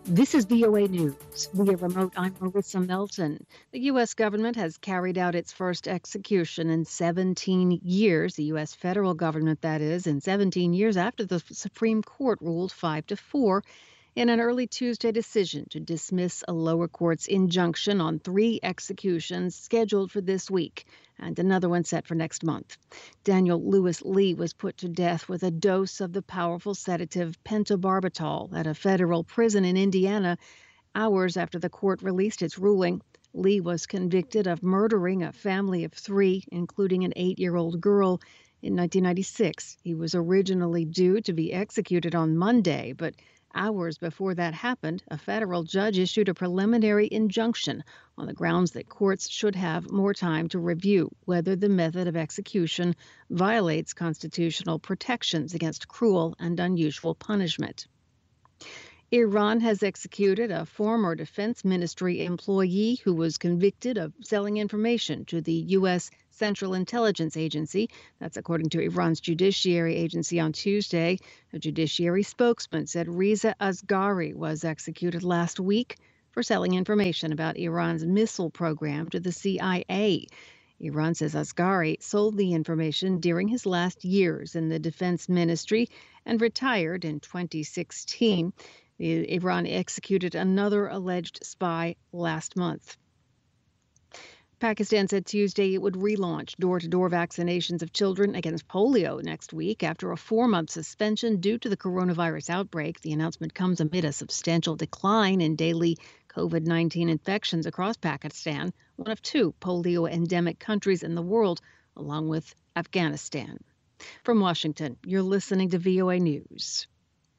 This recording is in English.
This is VOA News. Via remote, I'm Marissa Melton. The U.S. government has carried out its first execution in 17 years, the U.S. federal government, that is, in 17 years after the Supreme Court ruled 5-4 in an early Tuesday decision to dismiss a lower court's injunction on 3 executions scheduled for this week and another one set for next month. Daniel Lewis Lee was put to death with a dose of the powerful sedative pentobarbital at a federal prison in Indiana hours after the court released its ruling. Lee was convicted of murdering a family of 3, including an 8-year-old girl, in 1996. He was originally due to be executed on Monday, but hours before that happened, a federal judge issued a preliminary injunction on the grounds that courts should have more time to review whether the method of execution violates constitutional protections against cruel and unusual punishment. Iran has executed a former Defense Ministry employee who was convicted of selling information to the U.S. Central Intelligence Agency. That's according to Iran's judiciary agency on Tuesday. A judiciary spokesman said Reza Asghari was executed last week for selling information about Iran's missile program to the CIA. Iran says Asghari sold the information during his last years in the defense ministry and retired in 2016. Iran executed another alleged spy last month. Pakistan said Tuesday it would relaunch door-to-door vaccinations of children against polio next week after a 4-month suspension due to the coronavirus outbreak. The announcement comes amid a substantial decline in daily COVID-19 infections across Pakistan, one of 2 polio-endemic countries in the world, along with Afghanistan. From Washington, you're listening to VOA News.